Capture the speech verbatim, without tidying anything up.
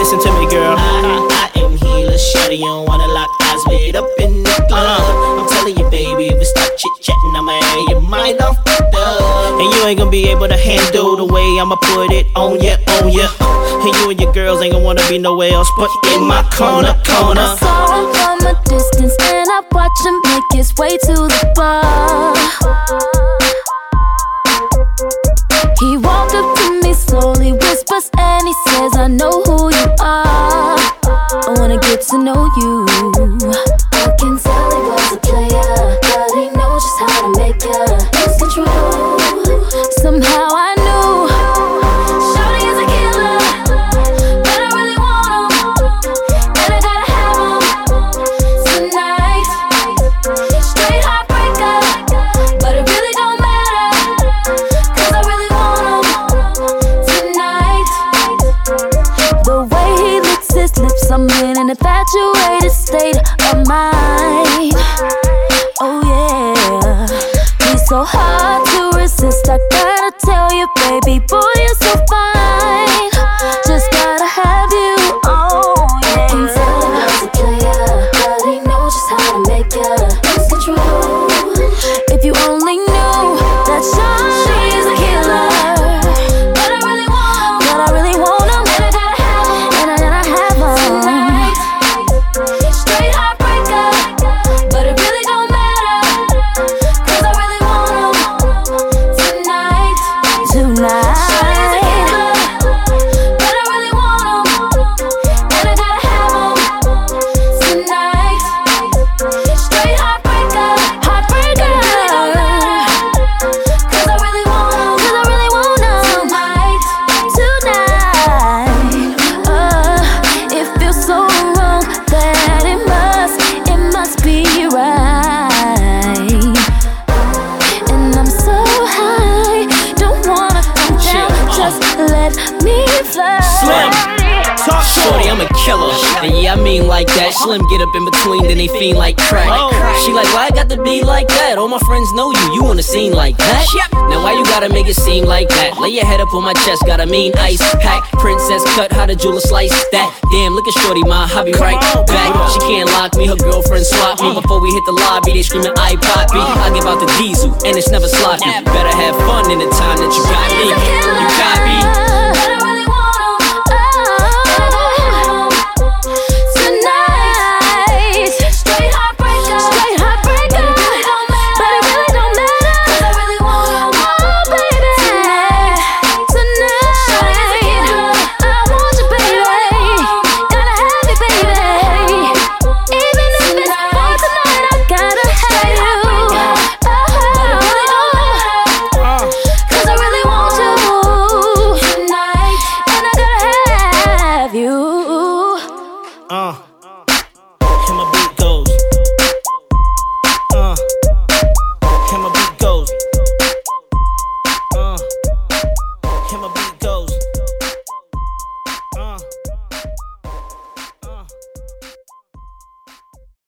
listen to me, girl. I, I am here, shawty, you don't wanna lock eyes with up in the club. I'm telling you, baby, if we start chit-chatting, I'ma have your mind off the dub. And you ain't gonna be able to handle the way I'ma put it on ya, on ya. And you and your girls ain't gonna wanna be nowhere else but in my corner, corner. I saw him from a distance and I watched him make his way to the bar. He walked up to me slowly, whispers and he says, I know who you are. I wanna get to know you. I can tell he was a player, but he knows just how to make ya lose control. Somehow I knew shawty is a killer, but I really want him, and I gotta have him tonight. Straight heartbreaker, but it really don't matter, cause I really want him tonight. The way he licks his lips, I'm in an infatuated state of mind. Oh yeah, he's so hard to resist. I gotta tell you, baby boy, you're so fine. Just gotta have you. Oh yeah. I can tell he was a player, but he knows just how to make ya lose control. If you only knew that shawty is a killer, but I really want him, but I really want him, and I gotta have him, and I gotta have him tonight. Straight heartbreaker, but it really don't matter, cause I really want him tonight. Tonight. Shawty's a killer, but I really want him, and I gotta have him tonight. Straight heartbreaker, heartbreaker, but it really don't matter, cause I really want him, cause I really want him tonight. Tonight. Uh, it feels so wrong that it must, it must be right. And I'm so high, don't wanna come down, just let me fly. Slim, talk to Shorty, him. I'm a killer. And yeah, I mean like that. Slim get up in between, then they fiend like crack. Oh. She like, why I got to be like that? All my friends know you, you on the scene like that. Now why you gotta make it seem like that? Lay your head up on my chest, got a mean ice pack. Princess cut, how the jeweler slice that? Damn, look at Shorty, ma, I'll be right on, back. come on. She can't lock me, her girlfriend swap me. Before we hit the lobby, they screaming I poppy. I give out the diesel, and it's never sloppy. Better have fun in the time that you got me. You got me. But I really want him, oh, and I gotta have him tonight. Straight heartbreaker, straight heartbreaker, but it really don't matter, but it really don't matter, cause I really want him, oh baby, tonight, tonight. Shawty's a killer, I want you, baby, gotta have you, baby. Even if it's for tonight, I gotta have you. Oh, cause I really want you tonight, and I gotta have you. Uh.